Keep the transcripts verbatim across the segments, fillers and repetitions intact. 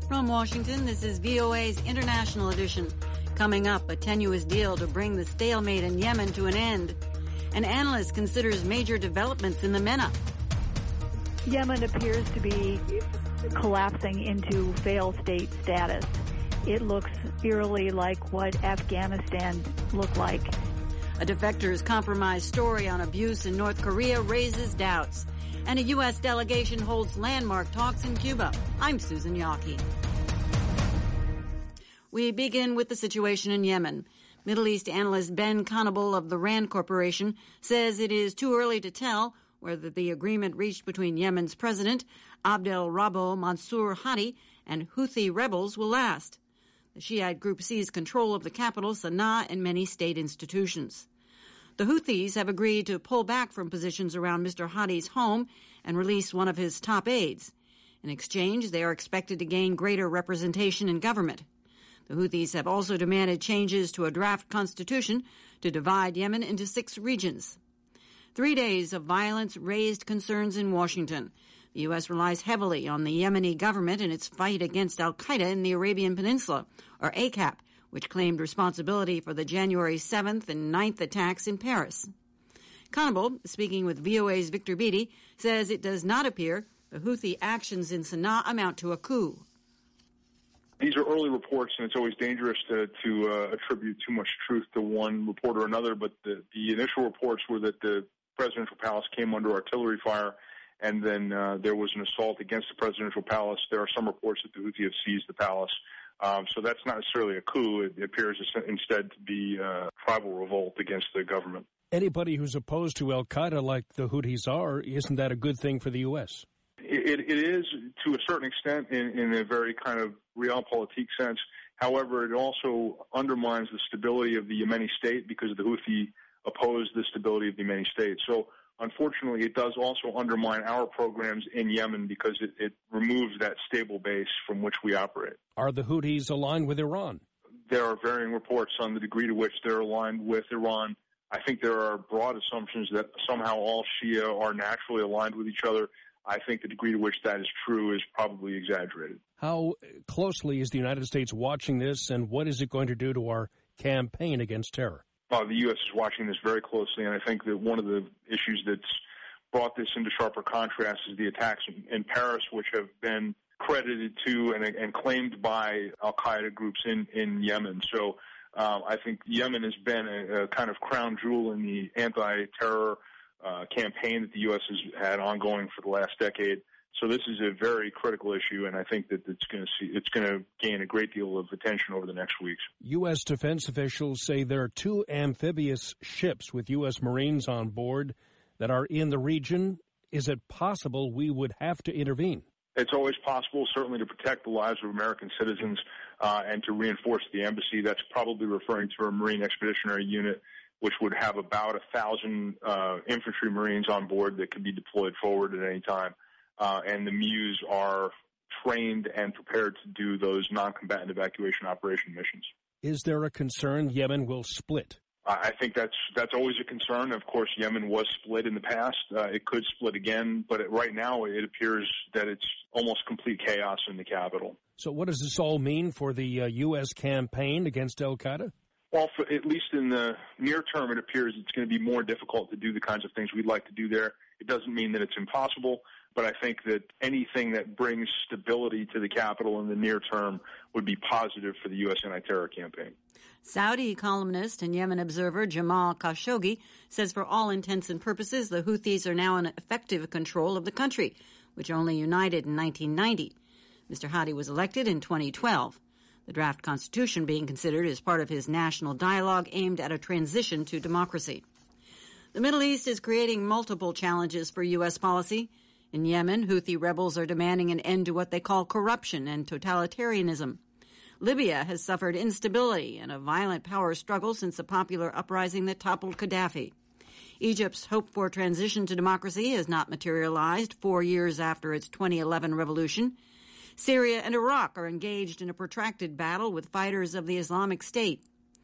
From Washington, this is V O A's International Edition. Coming up, a tenuous deal to bring the stalemate in Yemen to an end. An analyst considers major developments in the MENA. Yemen appears to be collapsing into failed state status. It looks eerily like what Afghanistan looked like. A defector's compromise story on abuse in North Korea raises doubts. And a U S delegation holds landmark talks in Cuba. I'm Susan Yockey. We begin with the situation in Yemen. Middle East analyst Ben Conable of the RAND Corporation says it is too early to tell whether the agreement reached between Yemen's president, Abdel Rabbo Mansour Hadi, and Houthi rebels will last. The Shiite group seized control of the capital, Sana'a, and many state institutions. The Houthis have agreed to pull back from positions around Mister Hadi's home and release one of his top aides. In exchange, they are expected to gain greater representation in government. The Houthis have also demanded changes to a draft constitution to divide Yemen into six regions. Three days of violence raised concerns in Washington. The U S relies heavily on the Yemeni government in its fight against al-Qaeda in the Arabian Peninsula, or A C A P, which claimed responsibility for the January seventh and ninth attacks in Paris. Conable, speaking with V O A's Victor Beattie, says it does not appear the Houthi actions in Sana'a amount to a coup. These are early reports, and it's always dangerous to, to uh, attribute too much truth to one report or another, but the, the initial reports were that the presidential palace came under artillery fire, and then uh, there was an assault against the presidential palace. There are some reports that the Houthi have seized the palace. Um, so that's not necessarily a coup. It appears instead to be a tribal revolt against the government. Anybody who's opposed to al-Qaeda like the Houthis are, isn't that a good thing for the U S? It, it is to a certain extent in, in a very kind of realpolitik sense. However, it also undermines the stability of the Yemeni state because the Houthi oppose the stability of the Yemeni state. So unfortunately, it does also undermine our programs in Yemen because it, it removes that stable base from which we operate. Are the Houthis aligned with Iran? There are varying reports on the degree to which they're aligned with Iran. I think there are broad assumptions that somehow all Shia are naturally aligned with each other. I think the degree to which that is true is probably exaggerated. How closely is the United States watching this, and what is it going to do to our campaign against terror? Uh, the U S is watching this very closely, and I think that one of the issues that's brought this into sharper contrast is the attacks in, in Paris, which have been credited to and, and claimed by al-Qaeda groups in, in Yemen. So uh, I think Yemen has been a, a kind of crown jewel in the anti-terror uh, campaign that the U S has had ongoing for the last decade. So this is a very critical issue, and I think that it's going to see it's going to gain a great deal of attention over the next weeks. U S defense officials say there are two amphibious ships with U S Marines on board that are in the region. Is it possible we would have to intervene? It's always possible, certainly to protect the lives of American citizens uh, and to reinforce the embassy. That's probably referring to a Marine Expeditionary Unit, which would have about a thousand uh, infantry Marines on board that could be deployed forward at any time. Uh, and the M U S are trained and prepared to do those non-combatant evacuation operation missions. Is there a concern Yemen will split? I think that's that's always a concern. Of course, Yemen was split in the past. Uh, it could split again, but it, right now it appears that it's almost complete chaos in the capital. So what does this all mean for the uh, U S campaign against al-Qaeda? Well, for, at least in the near term, it appears it's going to be more difficult to do the kinds of things we'd like to do there. It doesn't mean that it's impossible, but I think that anything that brings stability to the capital in the near term would be positive for the U S anti-terror campaign. Saudi columnist and Yemen observer Jamal Khashoggi says for all intents and purposes, the Houthis are now in effective control of the country, which only united in nineteen ninety. Mister Hadi was elected in twenty twelve. The draft constitution being considered as part of his national dialogue aimed at a transition to democracy. The Middle East is creating multiple challenges for U S policy. In Yemen, Houthi rebels are demanding an end to what they call corruption and totalitarianism. Libya has suffered instability and a violent power struggle since the popular uprising that toppled Gaddafi. Egypt's hope for transition to democracy has not materialized four years after its twenty eleven revolution. Syria and Iraq are engaged in a protracted battle with fighters of the Islamic State.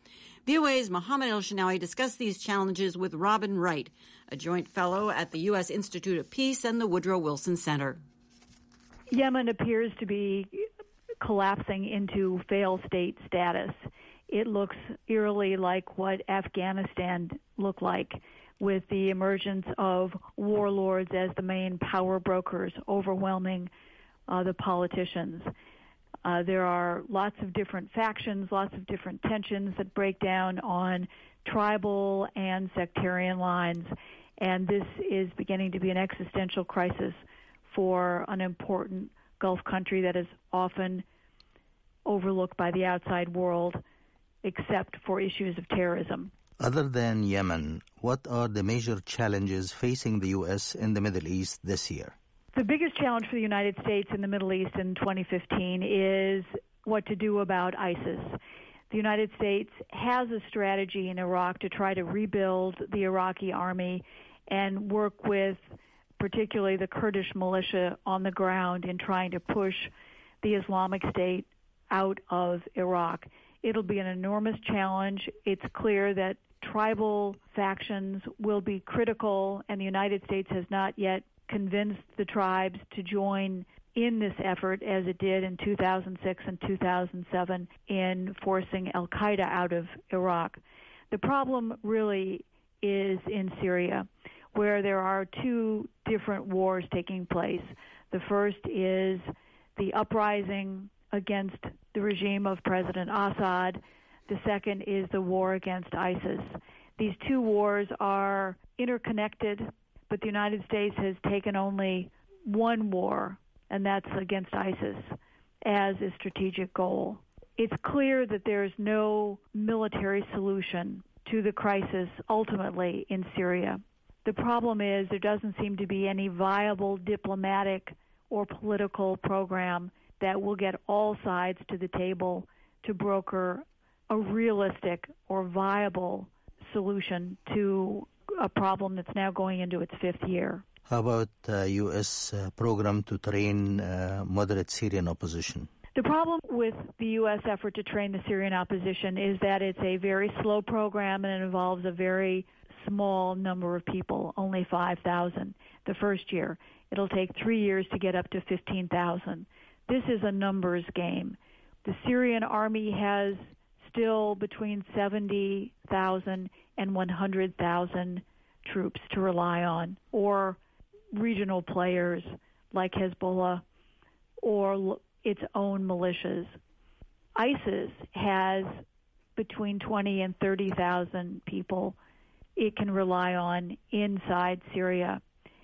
V O A's Mohammed El-Shinawi discussed these challenges with Robin Wright, a joint fellow at the U S Institute of Peace and the Woodrow Wilson Center. Yemen appears to be collapsing into failed state status. It looks eerily like what Afghanistan looked like, with the emergence of warlords as the main power brokers overwhelming uh, the politicians. Uh, there are lots of different factions, lots of different tensions that break down on tribal and sectarian lines, and this is beginning to be an existential crisis for an important Gulf country that is often overlooked by the outside world, except for issues of terrorism. Other than Yemen, what are the major challenges facing the U S in the Middle East this year? The biggest challenge for the United States in the Middle East in twenty fifteen is what to do about ISIS. The United States has a strategy in Iraq to try to rebuild the Iraqi army and work with particularly the Kurdish militia on the ground in trying to push the Islamic State out of Iraq. It'll be an enormous challenge. It's clear that tribal factions will be critical, and the United States has not yet convinced the tribes to join in this effort as it did in two thousand six and two thousand seven in forcing al-Qaeda out of Iraq. The problem really is in Syria, where there are two different wars taking place. The first is the uprising against the regime of President Assad. The second is the war against ISIS. These two wars are interconnected, but the United States has taken only one war, and that's against ISIS, as a strategic goal. It's clear that there's no military solution to the crisis ultimately in Syria. The problem is there doesn't seem to be any viable diplomatic or political program that will get all sides to the table to broker a realistic or viable solution to a problem that's now going into its fifth year. How about uh, U S uh, program to train uh, moderate Syrian opposition? The problem with the U S effort to train the Syrian opposition is that it's a very slow program and it involves a very small number of people, only five thousand the first year. It'll take three years to get up to fifteen thousand. This is a numbers game. The Syrian army has still between seventy thousand and one hundred thousand troops to rely on, or regional players like Hezbollah or its own militias. ISIS has between twenty and thirty thousand people it can rely on inside Syria.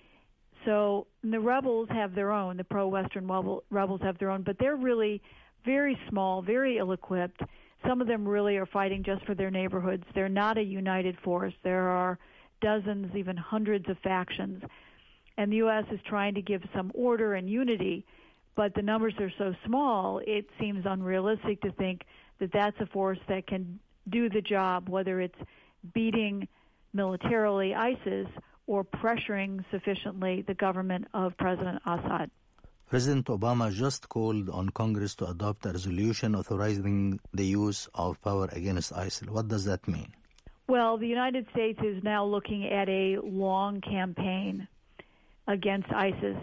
So the rebels have their own, the pro-Western rebels have their own, but they're really very small, very ill-equipped. Some of them really are fighting just for their neighborhoods. They're not a united force. There are dozens, even hundreds of factions. And the U S is trying to give some order and unity, but the numbers are so small, it seems unrealistic to think that that's a force that can do the job, whether it's beating militarily ISIS or pressuring sufficiently the government of President Assad. President Obama just called on Congress to adopt a resolution authorizing the use of power against ISIL. What does that mean? Well, the United States is now looking at a long campaign against ISIS,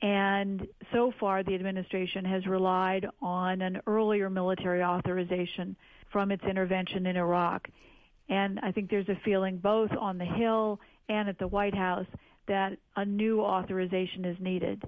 and so far the administration has relied on an earlier military authorization from its intervention in Iraq. And I think there's a feeling both on the Hill and at the White House that a new authorization is needed.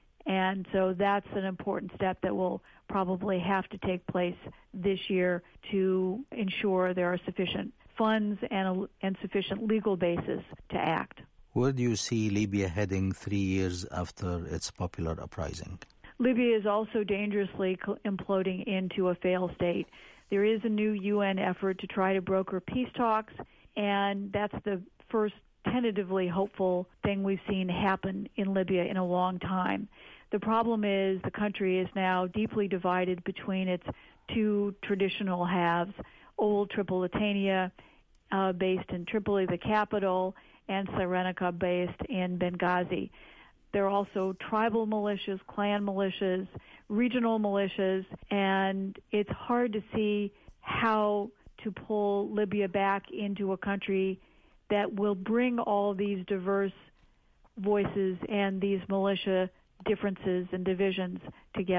And so that's an important step that will probably have to take place this year to ensure there are sufficient funds and, a, and sufficient legal basis to act. Where do you see Libya heading three years after its popular uprising? Libya is also dangerously imploding into a failed state. There is a new U N effort to try to broker peace talks, and that's the first tentatively hopeful thing we've seen happen in Libya in a long time. The problem is the country is now deeply divided between its two traditional halves, old Tripolitania, uh, based in Tripoli, the capital, and Cyrenaica, based in Benghazi. There are also tribal militias, clan militias, regional militias, and it's hard to see how to pull Libya back into a country that will bring all these diverse voices and these militia differences and divisions together.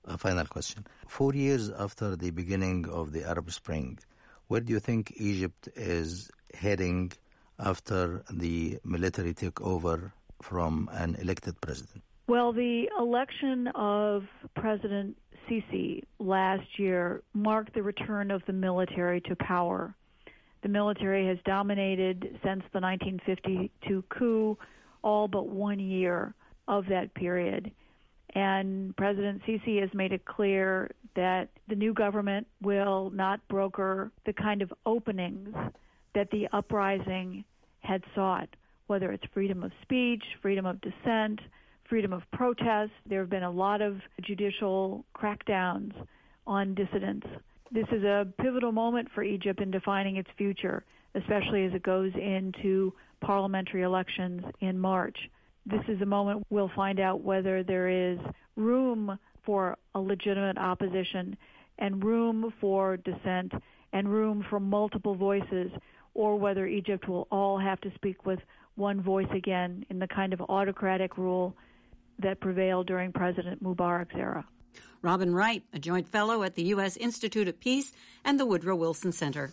a final question. Four years after the beginning of the Arab Spring, where do you think Egypt is heading after the military takeover from an elected president? Well, the election of President Sisi last year marked the return of the military to power. The military has dominated since the nineteen fifty-two coup all but one year of that period. And President Sisi has made it clear that the new government will not broker the kind of openings that the uprising had sought, whether it's freedom of speech, freedom of dissent, freedom of protest. There have been a lot of judicial crackdowns on dissidents. This is a pivotal moment for Egypt in defining its future, especially as it goes into parliamentary elections in March. This is a moment we'll find out whether there is room for a legitimate opposition and room for dissent and room for multiple voices, or whether Egypt will all have to speak with one voice again in the kind of autocratic rule that prevailed during President Mubarak's era. Robin Wright, a joint fellow at the U S Institute of Peace and the Woodrow Wilson Center.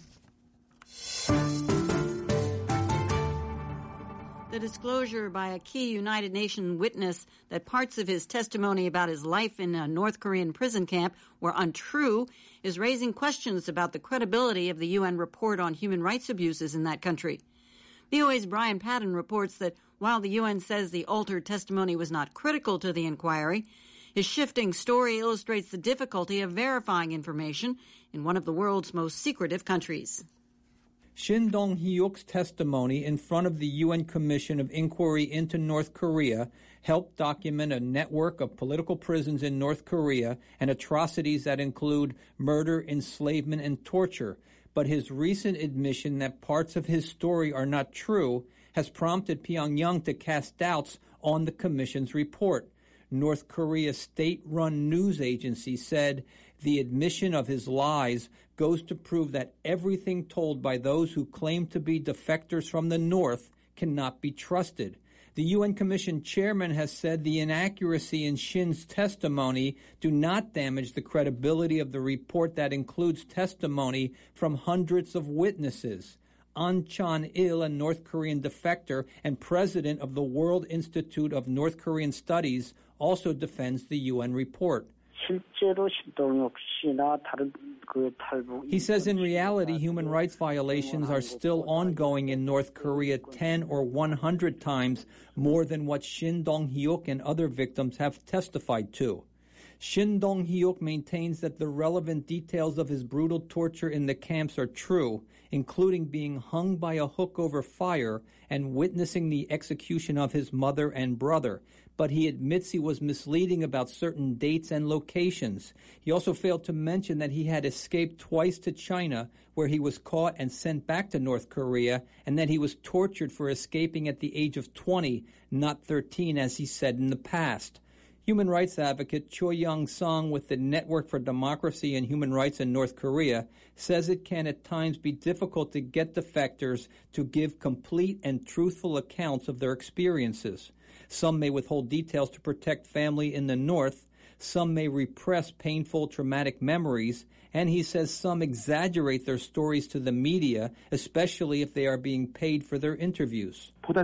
The disclosure by a key United Nations witness that parts of his testimony about his life in a North Korean prison camp were untrue is raising questions about the credibility of the U N report on human rights abuses in that country. V O A's Brian Padden reports that while the U N says the altered testimony was not critical to the inquiry, his shifting story illustrates the difficulty of verifying information in one of the world's most secretive countries. Shin Dong-hyuk's testimony in front of the U N Commission of Inquiry into North Korea helped document a network of political prisons in North Korea and atrocities that include murder, enslavement, and torture. But his recent admission that parts of his story are not true has prompted Pyongyang to cast doubts on the Commission's report. North Korea's state-run news agency said the admission of his lies goes to prove that everything told by those who claim to be defectors from the North cannot be trusted. The U N Commission chairman has said the inaccuracy in Shin's testimony do not damage the credibility of the report that includes testimony from hundreds of witnesses. An Chan-il, a North Korean defector and president of the World Institute of North Korean Studies, also defends the U N report. He says in reality, human rights violations are still ongoing in North Korea ten or one hundred times more than what Shin Dong-hyuk and other victims have testified to. Shin Dong-hyuk maintains that the relevant details of his brutal torture in the camps are true, including being hung by a hook over fire and witnessing the execution of his mother and brother. But he admits he was misleading about certain dates and locations. He also failed to mention that he had escaped twice to China, where he was caught and sent back to North Korea, and that he was tortured for escaping at the age of twenty, not thirteen, as he said in the past. Human rights advocate Choi Young-sung with the Network for Democracy and Human Rights in North Korea says it can at times be difficult to get defectors to give complete and truthful accounts of their experiences. Some may withhold details to protect family in the North. Some may repress painful, traumatic memories. And he says some exaggerate their stories to the media, especially if they are being paid for their interviews. He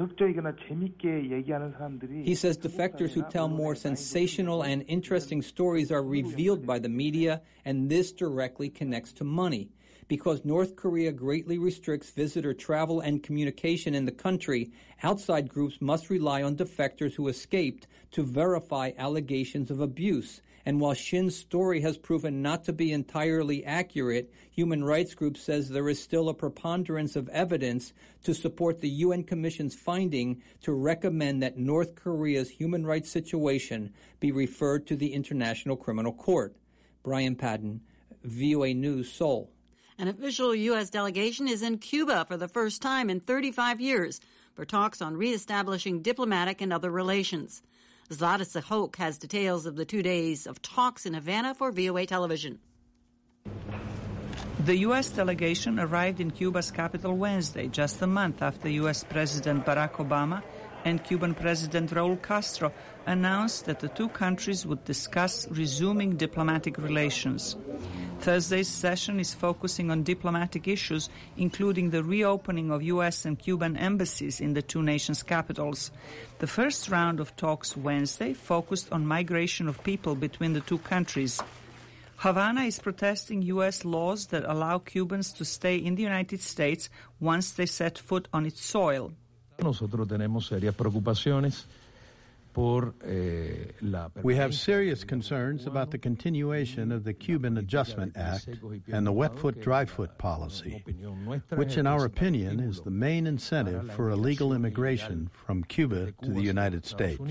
says defectors who tell more sensational and interesting stories are revealed by the media, and this directly connects to money. Because North Korea greatly restricts visitor travel and communication in the country, outside groups must rely on defectors who escaped to verify allegations of abuse. And while Shin's story has proven not to be entirely accurate, human rights group says there is still a preponderance of evidence to support the U N Commission's finding to recommend that North Korea's human rights situation be referred to the International Criminal Court. Brian Padden, V O A News, Seoul. An official U S delegation is in Cuba for the first time in thirty-five years for talks on reestablishing diplomatic and other relations. Zlata Sahok has details of the two days of talks in Havana for V O A Television. The U S delegation arrived in Cuba's capital Wednesday, just a month after U S President Barack Obama and Cuban President Raul Castro announced that the two countries would discuss resuming diplomatic relations. Thursday's session is focusing on diplomatic issues, including the reopening of U S and Cuban embassies in the two nations' capitals. The first round of talks Wednesday focused on migration of people between the two countries. Havana is protesting U S laws that allow Cubans to stay in the United States once they set foot on its soil. Nosotros tenemos serias preocupaciones. We have serious concerns about the continuation of the Cuban Adjustment Act and the wet foot, dry foot policy, which in our opinion is the main incentive for illegal immigration from Cuba to the United States.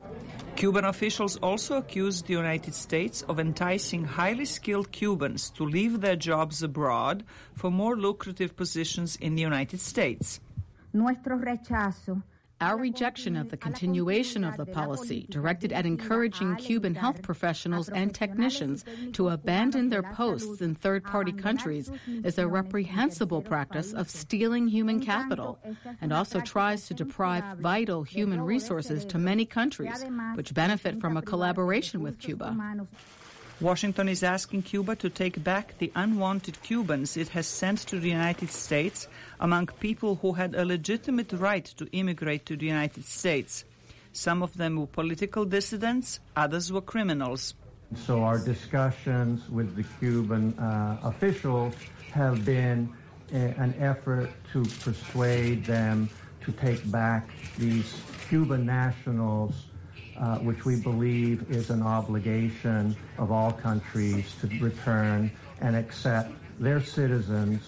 Cuban officials also accused the United States of enticing highly skilled Cubans to leave their jobs abroad for more lucrative positions in the United States. Nuestro rechazo Our rejection of the continuation of the policy directed at encouraging Cuban health professionals and technicians to abandon their posts in third-party countries is a reprehensible practice of stealing human capital and also tries to deprive vital human resources to many countries which benefit from a collaboration with Cuba. Washington is asking Cuba to take back the unwanted Cubans it has sent to the United States among people who had a legitimate right to immigrate to the United States. Some of them were political dissidents, others were criminals. So our discussions with the Cuban uh, officials have been a, an effort to persuade them to take back these Cuban nationals, Uh, which we believe is an obligation of all countries to return and accept their citizens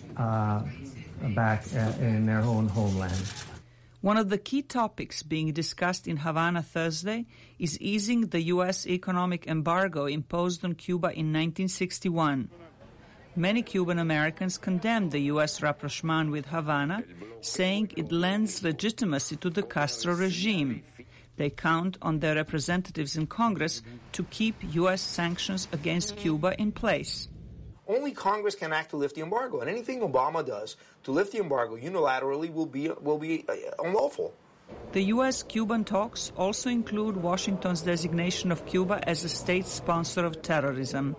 uh, back in their own homeland. One of the key topics being discussed in Havana Thursday is easing the U S economic embargo imposed on Cuba in nineteen sixty-one. Many Cuban Americans condemned the U S rapprochement with Havana, saying it lends legitimacy to the Castro regime. They count on their representatives in Congress to keep U S sanctions against Cuba in place. Only Congress can act to lift the embargo, and anything Obama does to lift the embargo unilaterally will be will be unlawful. The U S-Cuban talks also include Washington's designation of Cuba as a state sponsor of terrorism.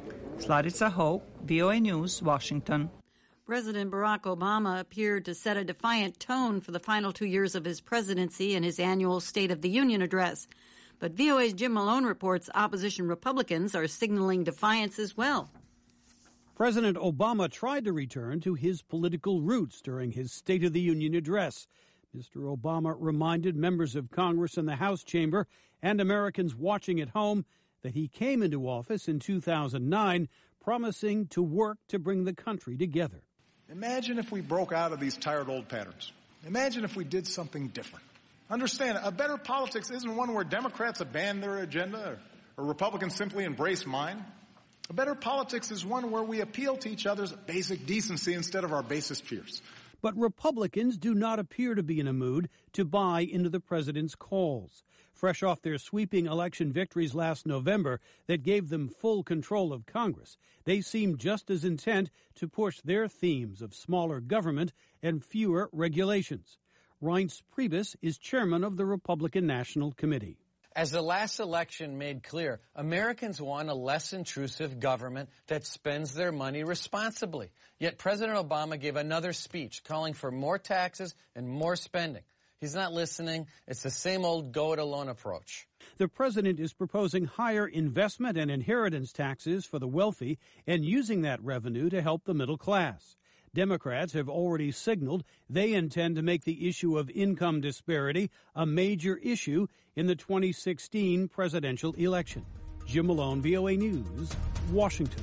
Sladica Ho, V O A News, Washington. President Barack Obama appeared to set a defiant tone for the final two years of his presidency in his annual State of the Union address. But V O A's Jim Malone reports opposition Republicans are signaling defiance as well. President Obama tried to return to his political roots during his State of the Union address. Mister Obama reminded members of Congress in the House chamber and Americans watching at home that he came into office in two thousand nine promising to work to bring the country together. Imagine if we broke out of these tired old patterns. Imagine if we did something different. Understand, a better politics isn't one where Democrats abandon their agenda or, or Republicans simply embrace mine. A better politics is one where we appeal to each other's basic decency instead of our basest fears. But Republicans do not appear to be in a mood to buy into the president's calls. Fresh off their sweeping election victories last November that gave them full control of Congress, they seem just as intent to push their themes of smaller government and fewer regulations. Reince Priebus is chairman of the Republican National Committee. As the last election made clear, Americans want a less intrusive government that spends their money responsibly. Yet President Obama gave another speech calling for more taxes and more spending. He's not listening. It's the same old go-it-alone approach. The president is proposing higher investment and inheritance taxes for the wealthy and using that revenue to help the middle class. Democrats have already signaled they intend to make the issue of income disparity a major issue in the twenty sixteen presidential election. Jim Malone, V O A News, Washington.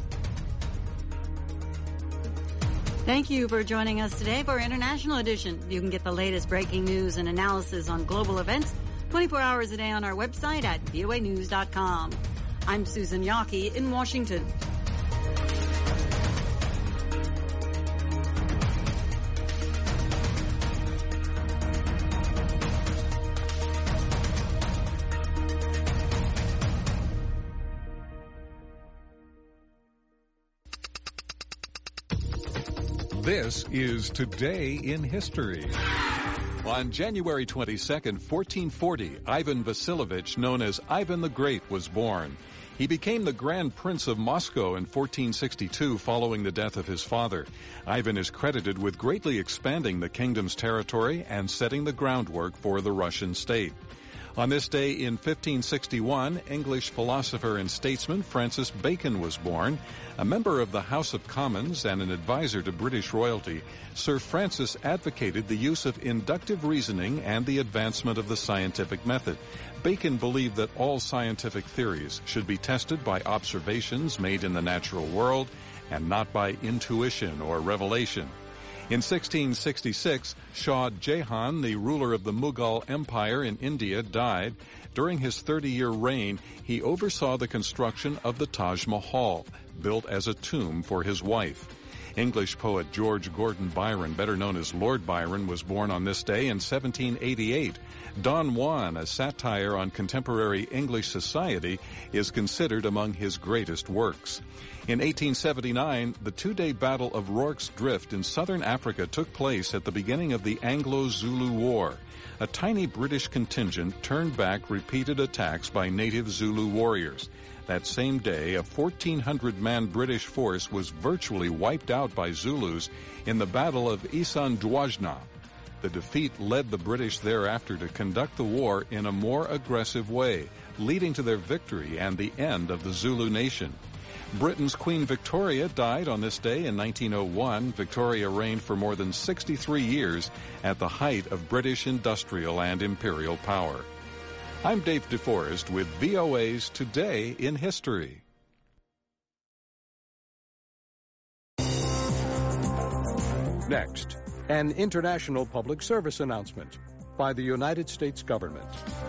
Thank you for joining us today for our International Edition. You can get the latest breaking news and analysis on global events twenty-four hours a day on our website at V O A news dot com. I'm Susan Yockey in Washington. This is Today in History. On January twenty-second, fourteen forty, Ivan Vasilovich, known as Ivan the Great, was born. He became the Grand Prince of Moscow in fourteen sixty-two following the death of his father. Ivan is credited with greatly expanding the kingdom's territory and setting the groundwork for the Russian state. On this day in fifteen sixty-one, English philosopher and statesman Francis Bacon was born. A member of the House of Commons and an advisor to British royalty, Sir Francis advocated the use of inductive reasoning and the advancement of the scientific method. Bacon believed that all scientific theories should be tested by observations made in the natural world and not by intuition or revelation. In sixteen sixty-six, Shah Jahan, the ruler of the Mughal Empire in India, died. During his thirty-year reign, he oversaw the construction of the Taj Mahal, built as a tomb for his wife. English poet George Gordon Byron, better known as Lord Byron, was born on this day in seventeen eighty-eight. Don Juan, a satire on contemporary English society, is considered among his greatest works. In eighteen seventy-nine, the two-day Battle of Rorke's Drift in southern Africa took place at the beginning of the Anglo-Zulu War. A tiny British contingent turned back repeated attacks by native Zulu warriors. That same day, a fourteen hundred man British force was virtually wiped out by Zulus in the Battle of Isandlwana. The defeat led the British thereafter to conduct the war in a more aggressive way, leading to their victory and the end of the Zulu nation. Britain's Queen Victoria died on this day in nineteen oh one. Victoria reigned for more than sixty-three years at the height of British industrial and imperial power. I'm Dave DeForest with V O A's Today in History. Next, an international public service announcement by the United States government.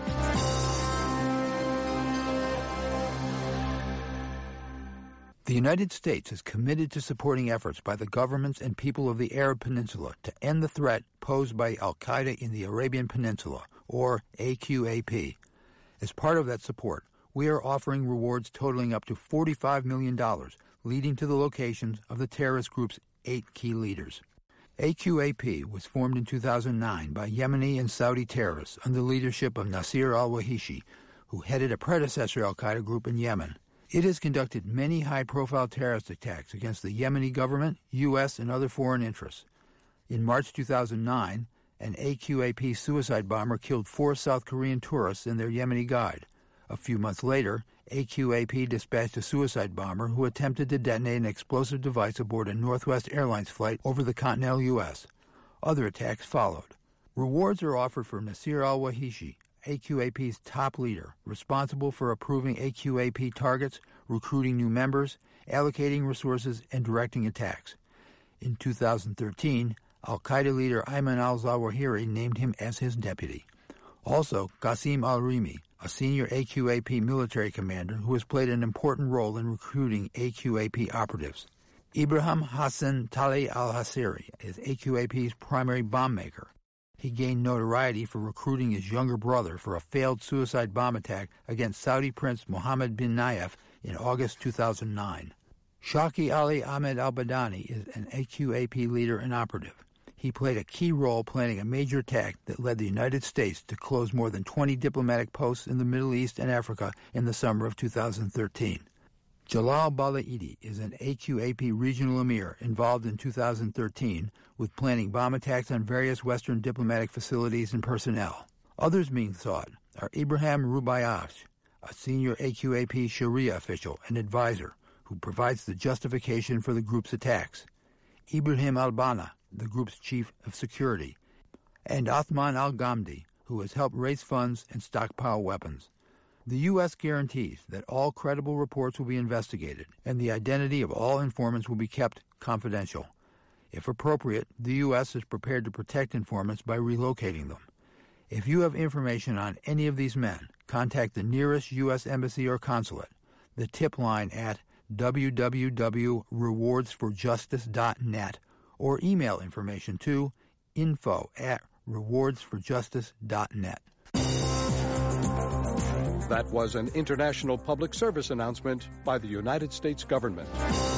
The United States is committed to supporting efforts by the governments and people of the Arab Peninsula to end the threat posed by al-Qaeda in the Arabian Peninsula, or A Q A P. As part of that support, we are offering rewards totaling up to forty-five million dollars, leading to the locations of the terrorist group's eight key leaders. A Q A P was formed in two thousand nine by Yemeni and Saudi terrorists under the leadership of Nasir al-Wahishi, who headed a predecessor al-Qaeda group in Yemen. It has conducted many high-profile terrorist attacks against the Yemeni government, U S, and other foreign interests. In March two thousand nine, an A Q A P suicide bomber killed four South Korean tourists and their Yemeni guide. A few months later, A Q A P dispatched a suicide bomber who attempted to detonate an explosive device aboard a Northwest Airlines flight over the continental U S. Other attacks followed. Rewards are offered for Nasir al-Wahishi, A Q A P's top leader, responsible for approving A Q A P targets, recruiting new members, allocating resources, and directing attacks. In two thousand thirteen, al-Qaeda leader Ayman al-Zawahiri named him as his deputy. Also, Qasim al-Rimi, a senior A Q A P military commander who has played an important role in recruiting A Q A P operatives. Ibrahim Hassan Tali al-Hasiri is A Q A P's primary bomb maker. He gained notoriety for recruiting his younger brother for a failed suicide bomb attack against Saudi Prince Mohammed bin Nayef in August two thousand nine. Shaki Ali Ahmed al-Badani is an A Q A P leader and operative. He played a key role planning a major attack that led the United States to close more than twenty diplomatic posts in the Middle East and Africa in the summer of two thousand thirteen. Jalal Balaidi is an A Q A P regional emir involved in two thousand thirteen with planning bomb attacks on various Western diplomatic facilities and personnel. Others being sought are Ibrahim Rubayash, a senior A Q A P Sharia official and advisor who provides the justification for the group's attacks, Ibrahim al-Bana, the group's chief of security, and Othman al-Ghamdi, who has helped raise funds and stockpile weapons. The U S guarantees that all credible reports will be investigated and the identity of all informants will be kept confidential. If appropriate, the U S is prepared to protect informants by relocating them. If you have information on any of these men, contact the nearest U S embassy or consulate, the tip line at w w w dot rewards for justice dot net, or email information to info at rewards for justice dot net. That was an international public service announcement by the United States government.